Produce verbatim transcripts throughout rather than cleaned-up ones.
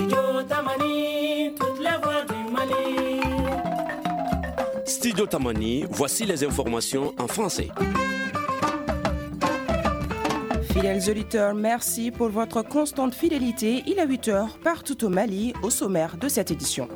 Studio Tamani, toutes les voix du Mali. Studio Tamani, voici les informations en français. Fidèles auditeurs, merci pour votre constante fidélité. Il est huit heures partout au Mali, au sommaire de cette édition.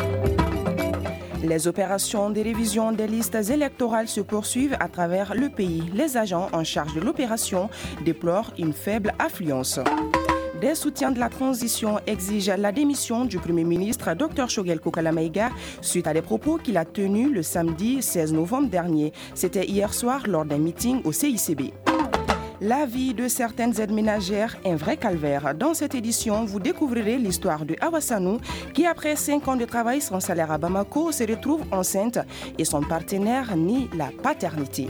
Les opérations de révision des listes électorales se poursuivent à travers le pays. Les agents en charge de l'opération déplorent une faible affluence. Des soutiens de la transition exigent la démission du Premier ministre Dr Choguel Kokala Maïga suite à des propos qu'il a tenus le samedi seize novembre dernier. C'était hier soir lors d'un meeting au C I C B. La vie de certaines aides ménagères est un vrai calvaire. Dans cette édition, vous découvrirez l'histoire de Awa Sanou qui, après cinq ans de travail sans salaire à Bamako, se retrouve enceinte et son partenaire nie la paternité.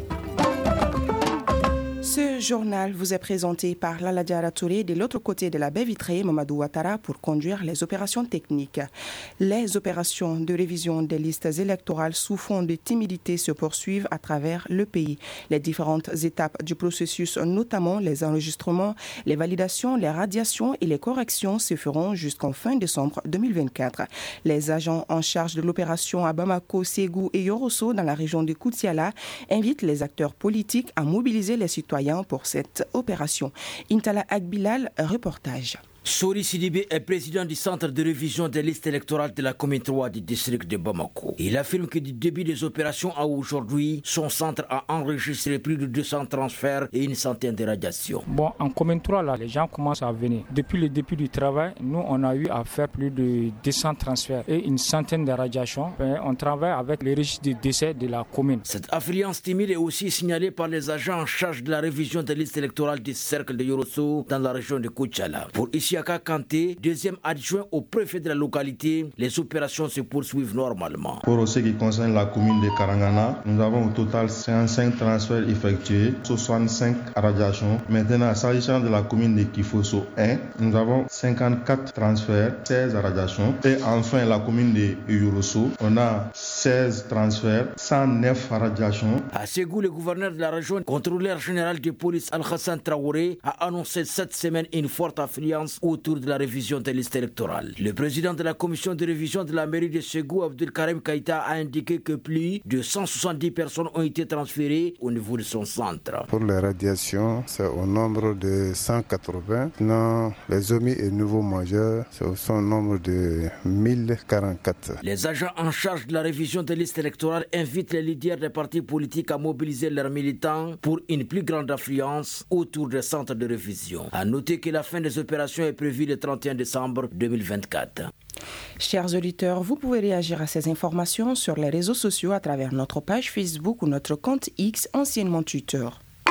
Ce journal vous est présenté par Lala Diara Touré de l'autre côté de la baie vitrée, Mamadou Ouattara, pour conduire les opérations techniques. Les opérations de révision des listes électorales sous fond de timidité se poursuivent à travers le pays. Les différentes étapes du processus, notamment les enregistrements, les validations, les radiations et les corrections, se feront jusqu'en fin décembre deux mille vingt-quatre. Les agents en charge de l'opération à Bamako, Ségou et Yorosso, dans la région de Koutiala, invitent les acteurs politiques à mobiliser les citoyens pour cette opération. Intala Agbilal, reportage. Sori Sidibé est président du centre de révision des listes électorales de la commune trois du district de Bamako. Il affirme que du début des opérations à aujourd'hui, son centre a enregistré plus de deux cents transferts et une centaine de radiations. Bon, en commune trois, là, les gens commencent à venir. Depuis le début du travail, nous, on a eu à faire plus de deux cents transferts et une centaine de radiations. On travaille avec les registres de décès de la commune. Cette affluence timide est aussi signalée par les agents en charge de la révision des listes électorales du cercle de Yorosso dans la région de Koutiala. Pour ici, Isiaka Kanté, deuxième adjoint au préfet de la localité, les opérations se poursuivent normalement. Pour ce qui concerne la commune de Karangana, nous avons au total cinquante-cinq transferts effectués, soixante-cinq radiations. Maintenant, s'agissant de la commune de Kifoso un, nous avons cinquante-quatre transferts, seize radiations. Et enfin, la commune de Yorosso, on a seize transferts, cent neuf radiations. À Ségou, le gouverneur de la région, contrôleur général de police Al-Hassan Traoré, a annoncé cette semaine une forte affluence autour de la révision des listes électorales. Le président de la commission de révision de la mairie de Ségou, Abdelkarim Kaïta, a indiqué que plus de cent soixante-dix personnes ont été transférées au niveau de son centre. Pour les radiations, c'est au nombre de cent quatre-vingts. Non, les omis et nouveaux majeurs, c'est au nombre de mille quarante-quatre. Les agents en charge de la révision des listes électorales invitent les leaders des partis politiques à mobiliser leurs militants pour une plus grande affluence autour des centres de révision. À noter que la fin des opérations est prévue le trente et un décembre deux mille vingt-quatre. Chers auditeurs, vous pouvez réagir à ces informations sur les réseaux sociaux à travers notre page Facebook ou notre compte X, anciennement Twitter.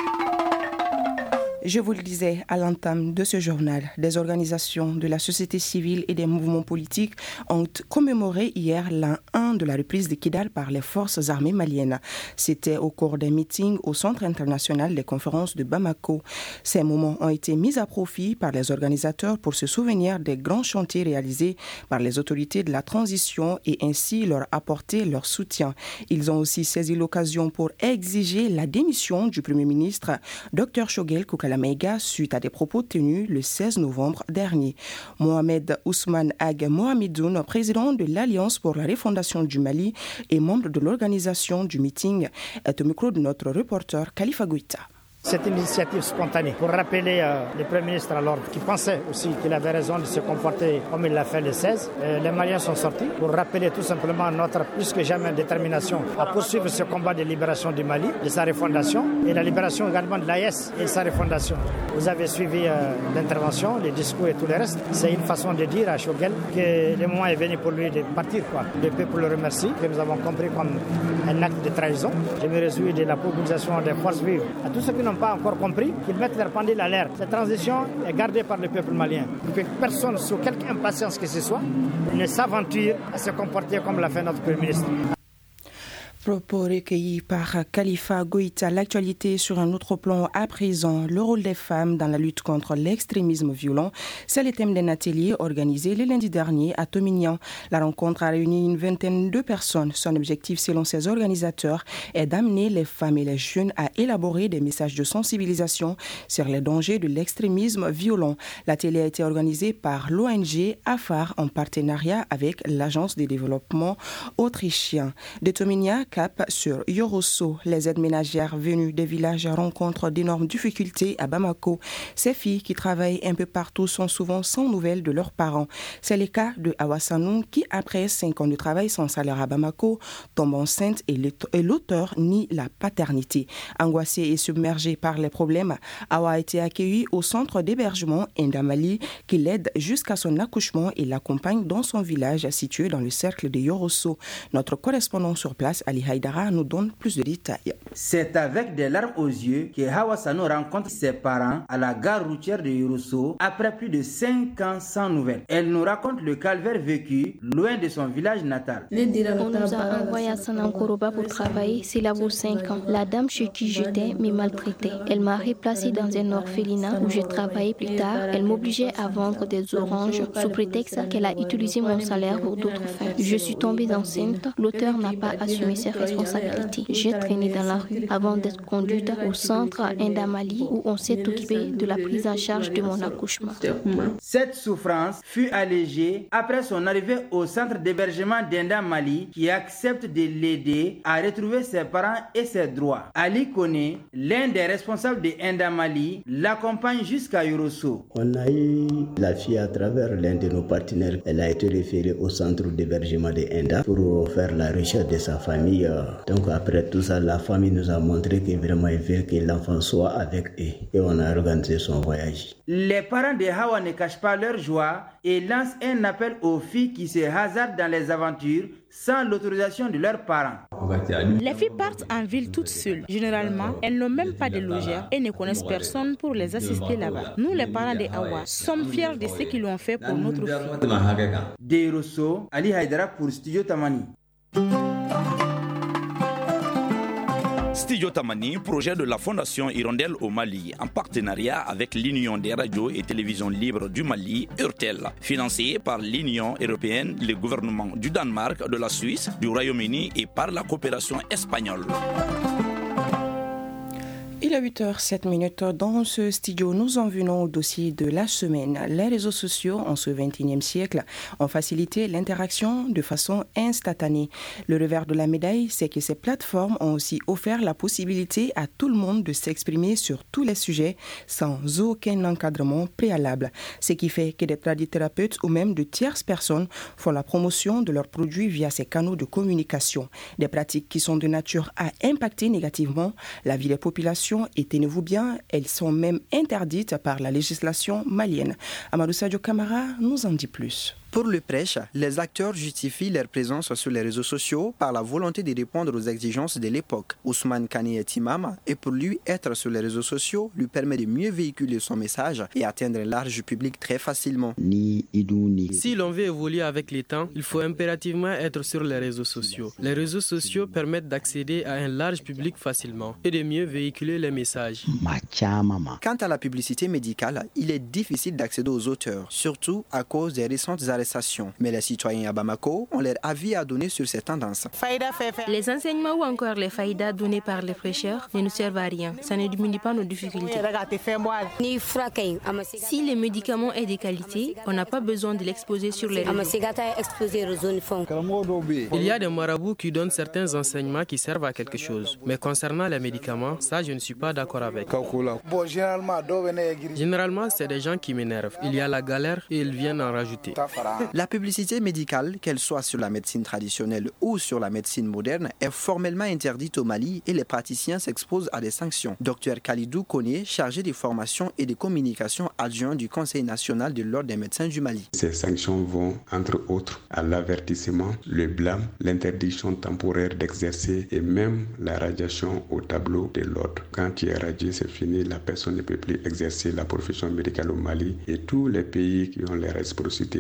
Je vous le disais à l'entame de ce journal, des organisations de la société civile et des mouvements politiques ont commémoré hier l'an un de la reprise de Kidal par les forces armées maliennes. C'était au cours d'un meeting au Centre international des conférences de Bamako. Ces moments ont été mis à profit par les organisateurs pour se souvenir des grands chantiers réalisés par les autorités de la transition et ainsi leur apporter leur soutien. Ils ont aussi saisi l'occasion pour exiger la démission du Premier ministre Dr Choguel Kokala Maïga suite à des propos tenus le seize novembre dernier. Mohamed Ousmane Ag Mohamedoun, président de l'Alliance pour la refondation du Mali et membre de l'organisation du meeting, est au micro de notre reporter Khalifa Gouita. C'est une initiative spontanée pour rappeler euh, le Premier ministre à l'ordre qui pensait aussi qu'il avait raison de se comporter comme il l'a fait le seize. Euh, les Maliens sont sortis pour rappeler tout simplement notre plus que jamais détermination à poursuivre ce combat de libération du Mali, de sa refondation et la libération également de l'A E S et de sa refondation. Vous avez suivi euh, l'intervention, les discours et tout le reste. C'est une façon de dire à Choguel que le moment est venu pour lui de partir. Quoi. Le peuple le remercie, que nous avons compris comme un acte de trahison. Je me réjouis de la mobilisation des forces vives. À tous ceux qui n'ont pas encore compris, qu'ils mettent leur pendule à l'air. Cette transition est gardée par le peuple malien. Que personne, sous quelque impatience que ce soit, ne s'aventure à se comporter comme l'a fait notre Premier ministre. Propos recueillis par Khalifa Goïta. L'actualité sur un autre plan à présent, le rôle des femmes dans la lutte contre l'extrémisme violent. C'est le thème d'un atelier organisé le lundi dernier à Tomignan. La rencontre a réuni une vingtaine de personnes. Son objectif, selon ses organisateurs, est d'amener les femmes et les jeunes à élaborer des messages de sensibilisation sur les dangers de l'extrémisme violent. L'atelier a été organisé par l'O N G AFAR en partenariat avec l'Agence de développement autrichien. De Tomignan, cap sur Yorosso. Les aides ménagères venues des villages rencontrent d'énormes difficultés à Bamako. Ces filles qui travaillent un peu partout sont souvent sans nouvelles de leurs parents. C'est le cas de Awa Sanou qui, après cinq ans de travail sans salaire à Bamako, tombe enceinte et l'auteur nie la paternité. Angoissée et submergée par les problèmes, Awa a été accueillie au centre d'hébergement Indamali qui l'aide jusqu'à son accouchement et l'accompagne dans son village situé dans le cercle de Yorosso. Notre correspondant sur place, Ali Haïdara, nous donne plus de détails. C'est avec des larmes aux yeux que Hawa Sanou rencontre ses parents à la gare routière de Yorosso après plus de cinq ans sans nouvelles. Elle nous raconte le calvaire vécu loin de son village natal. On nous a envoyé à Sanankoroba pour travailler, c'est là pour cinq ans. La dame chez qui j'étais me maltraitait. Elle m'a replacée dans un orphelinat où je travaillais plus tard. Elle m'obligeait à vendre des oranges sous prétexte qu'elle a utilisé mon salaire pour d'autres fins. Je suis tombée enceinte. L'auteur n'a pas assumé ses responsabilités. J'ai traîné dans la rue avant d'être conduite au centre Indamali où on s'est occupé de la prise en charge de mon accouchement. Cette souffrance fut allégée après son arrivée au centre d'hébergement d'Indamali qui accepte de l'aider à retrouver ses parents et ses droits. Ali Kone, l'un des responsables de Indamali, l'accompagne jusqu'à Yorosso. On a eu la fille à travers l'un de nos partenaires. Elle a été référée au centre d'hébergement de Inda pour faire la recherche de sa famille. Donc après tout ça, la famille nous a montré que vraiment il veut que l'enfant soit avec eux et on a organisé son voyage. Les parents de Hawa ne cachent pas leur joie et lancent un appel aux filles qui se hasardent dans les aventures sans l'autorisation de leurs parents. Les filles partent en ville toutes seules. Généralement, elles n'ont même pas de logeurs et ne connaissent personne pour les assister là-bas. Nous, les parents de Hawa, sommes fiers de ce qu'ils ont fait pour notre fille. De Yorosso, Ali Haïdara pour Studio Tamani. Studio Tamani, projet de la Fondation Hirondelle au Mali, en partenariat avec l'Union des radios et télévisions libres du Mali, URTEL, financé par l'Union européenne, le gouvernement du Danemark, de la Suisse, du Royaume-Uni et par la coopération espagnole. Il est huit heures sept minutes. Dans ce studio, nous en venons au dossier de la semaine. Les réseaux sociaux, en ce vingt et unième siècle, ont facilité l'interaction de façon instantanée. Le revers de la médaille, c'est que ces plateformes ont aussi offert la possibilité à tout le monde de s'exprimer sur tous les sujets sans aucun encadrement préalable. Ce qui fait que des tradithérapeutes ou même de tierces personnes font la promotion de leurs produits via ces canaux de communication. Des pratiques qui sont de nature à impacter négativement la vie des populations et tenez-vous bien, elles sont même interdites par la législation malienne. Amadou Sadio Camara nous en dit plus. Pour le prêche, les acteurs justifient leur présence sur les réseaux sociaux par la volonté de répondre aux exigences de l'époque. Ousmane Kani est imam et pour lui, être sur les réseaux sociaux lui permet de mieux véhiculer son message et atteindre un large public très facilement. Si l'on veut évoluer avec les temps, il faut impérativement être sur les réseaux sociaux. Les réseaux sociaux permettent d'accéder à un large public facilement et de mieux véhiculer les messages. Quant à la publicité médicale, il est difficile d'accéder aux auteurs, surtout à cause des récentes arrestations. Mais les citoyens à Bamako ont leur avis à donner sur ces tendances. Les enseignements ou encore les faïdas donnés par les prêcheurs ne nous servent à rien. Ça ne diminue pas nos difficultés. Si le médicament est de qualité, on n'a pas besoin de l'exposer sur les réseaux. Il y a des marabouts qui donnent certains enseignements qui servent à quelque chose. Mais concernant les médicaments, ça je ne suis pas d'accord avec. Généralement, c'est des gens qui m'énervent. Il y a la galère et ils viennent en rajouter. La publicité médicale, qu'elle soit sur la médecine traditionnelle ou sur la médecine moderne, est formellement interdite au Mali et les praticiens s'exposent à des sanctions. Docteur Khalidou Kone, chargé des formations et des communications adjoint du Conseil national de l'Ordre des médecins du Mali. Ces sanctions vont, entre autres, à l'avertissement, le blâme, l'interdiction temporaire d'exercer et même la radiation au tableau de l'ordre. Quand tu es radié, c'est fini, la personne ne peut plus exercer la profession médicale au Mali et tous les pays qui ont les réciprocités avec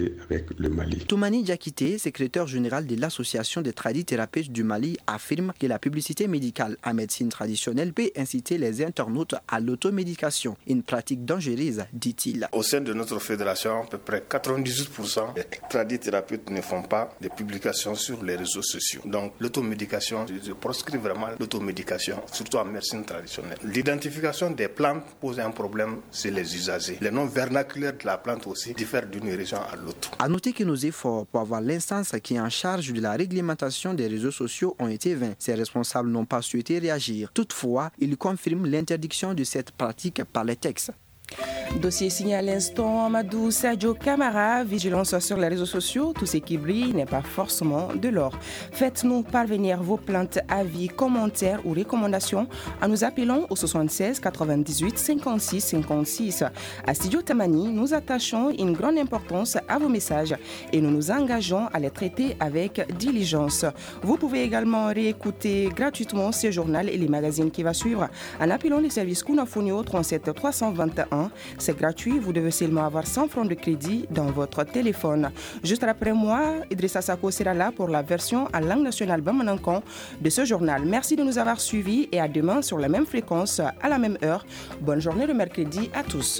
avec le Mali. Toumani Diakité, secrétaire général de l'Association des tradithérapeutes du Mali, affirme que la publicité médicale en médecine traditionnelle peut inciter les internautes à l'automédication, une pratique dangereuse, dit-il. Au sein de notre fédération, à peu près quatre-vingt-dix-huit pour cent des tradithérapeutes ne font pas de publications sur les réseaux sociaux. Donc l'automédication, je proscris vraiment l'automédication, surtout en médecine traditionnelle. L'identification des plantes pose un problème chez les usagers. Les noms vernaculaires de la plante aussi diffèrent d'une région à l'autre. À noter que nos efforts pour avoir l'instance qui est en charge de la réglementation des réseaux sociaux ont été vains. Ces responsables n'ont pas souhaité réagir. Toutefois, ils confirment l'interdiction de cette pratique par les textes. Dossier signé à l'instant, Amadou Sadio Camara, vigilance sur les réseaux sociaux, tout ce qui brille n'est pas forcément de l'or. Faites-nous parvenir vos plaintes, avis, commentaires ou recommandations en nous appelant au soixante-seize quatre-vingt-dix-huit cinquante-six cinquante-six. À Studio Tamani, nous attachons une grande importance à vos messages et nous nous engageons à les traiter avec diligence. Vous pouvez également réécouter gratuitement ce journal et les magazines qui va suivre en appelant les services Kunafonio trente-sept trois cent vingt et un. C'est gratuit, vous devez seulement avoir cent francs de crédit dans votre téléphone. Juste après moi, Idrissa Sako sera là pour la version en langue nationale Bamanankon de ce journal. Merci de nous avoir suivis et à demain sur la même fréquence, à la même heure. Bonne journée de mercredi à tous.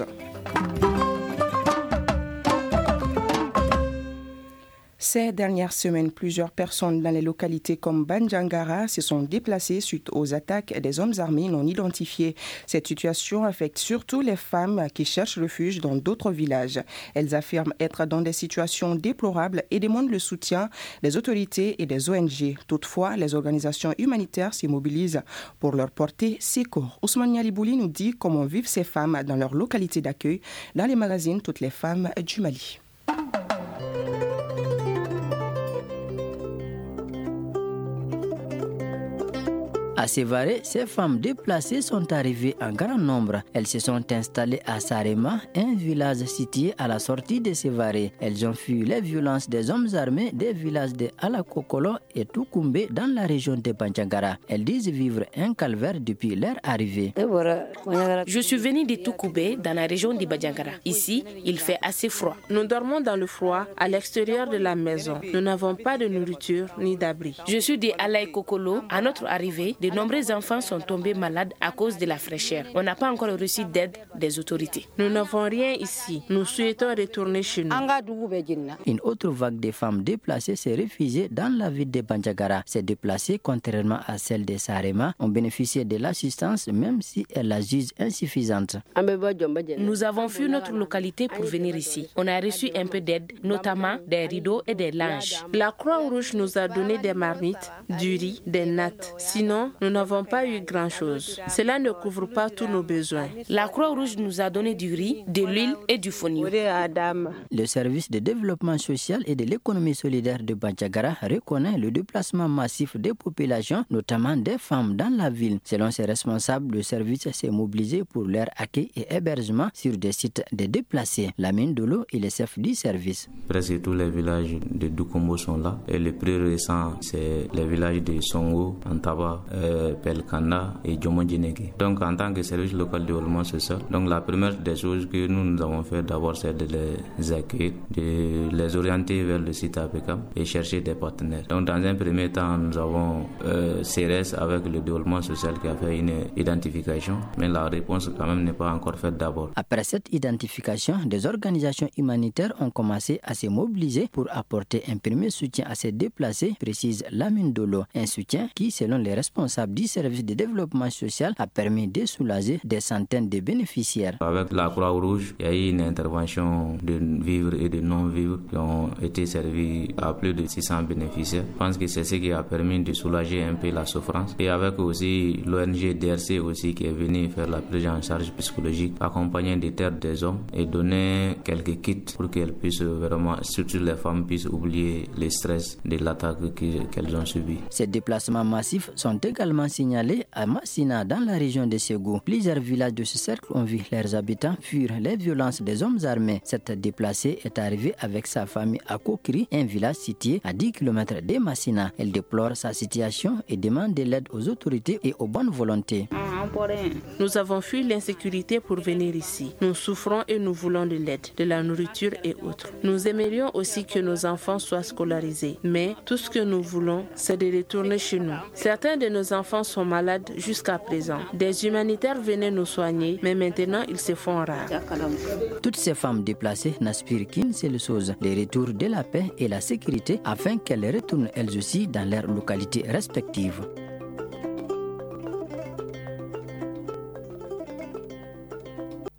Ces dernières semaines, plusieurs personnes dans les localités comme Bandiangara se sont déplacées suite aux attaques des hommes armés non identifiés. Cette situation affecte surtout les femmes qui cherchent refuge dans d'autres villages. Elles affirment être dans des situations déplorables et demandent le soutien des autorités et des O N G. Toutefois, les organisations humanitaires s'y mobilisent pour leur porter secours. Ousmane Yalibouli nous dit comment vivent ces femmes dans leur localité d'accueil dans les magazines Toutes les femmes du Mali. À Sévaré, ces femmes déplacées sont arrivées en grand nombre. Elles se sont installées à Sarema, un village situé à la sortie de Sévaré. Elles ont fui les violences des hommes armés des villages de Alakokolo et Toukoumbe dans la région de Bandiangara. Elles disent vivre un calvaire depuis leur arrivée. Je suis venue de Toukoumbe dans la région de Bandiangara. Ici, il fait assez froid. Nous dormons dans le froid à l'extérieur de la maison. Nous n'avons pas de nourriture ni d'abri. Je suis de Alakokolo. À notre arrivée, de nombreux enfants sont tombés malades à cause de la fraîcheur. On n'a pas encore reçu d'aide des autorités. Nous n'avons rien ici. Nous souhaitons retourner chez nous. Une autre vague de femmes déplacées s'est réfugiée dans la ville de Bandiagara. Ces déplacées, contrairement à celles de Sarema, ont bénéficié de l'assistance même si elles la jugent insuffisante. Nous avons fui notre localité pour venir ici. On a reçu un peu d'aide, notamment des rideaux et des linges. La Croix-Rouge nous a donné des marmites, du riz, des nattes. Sinon, nous n'avons pas eu grand-chose. Cela ne couvre pas tous nos besoins. La Croix-Rouge nous a donné du riz, de l'huile et du fonio. Le service de développement social et de l'économie solidaire de Bandiagara reconnaît le déplacement massif des populations, notamment des femmes dans la ville. Selon ses responsables, le service s'est mobilisé pour leur accueil et hébergement sur des sites de déplacés. Lamine Dolo est le chef du service. Presque tous les villages de Doukombo sont là. Et le plus récent, c'est les villages de Songo, Antaba, euh, Pelkanda et Djomondjineke. Donc, en tant que service local de développement social, donc la première des choses que nous, nous avons fait d'abord, c'est de les accueillir, de les orienter vers le site A P C A M et chercher des partenaires. Donc, dans un premier temps, nous avons euh, C R S avec le développement social qui a fait une identification, mais la réponse quand même n'est pas encore faite d'abord. Après cette identification, des organisations humanitaires ont commencé à se mobiliser pour apporter un premier soutien à ces déplacés, précise Lamine Dolo. Un soutien qui, selon les responsables du service de développement social, a permis de soulager des centaines de bénéficiaires. Avec la Croix-Rouge, il y a eu une intervention de vivres et de non-vivres qui ont été servis à plus de six cents bénéficiaires. Je pense que c'est ce qui a permis de soulager un peu la souffrance. Et avec aussi l'O N G D R C aussi qui est venu faire la prise en charge psychologique, accompagner des terres des hommes et donner quelques kits pour qu'elles puissent vraiment, surtout les femmes, puissent oublier le stress de l'attaque qu'elles ont subi. Ces déplacements massifs sont également également signalé à Massina, dans la région de Ségou. Plusieurs villages de ce cercle ont vu leurs habitants fuir les violences des hommes armés. Cette déplacée est arrivée avec sa famille à Kokri, un village situé à dix kilomètres de Massina. Elle déplore sa situation et demande de l'aide aux autorités et aux bonnes volontés. Nous avons fui l'insécurité pour venir ici. Nous souffrons et nous voulons de l'aide, de la nourriture et autres. Nous aimerions aussi que nos enfants soient scolarisés. Mais tout ce que nous voulons, c'est de retourner chez nous. Certains de nos enfants sont malades jusqu'à présent. Des humanitaires venaient nous soigner, mais maintenant ils se font rares. Toutes ces femmes déplacées n'aspirent qu'une seule chose, le retour de la paix et la sécurité afin qu'elles retournent elles aussi dans leurs localités respectives.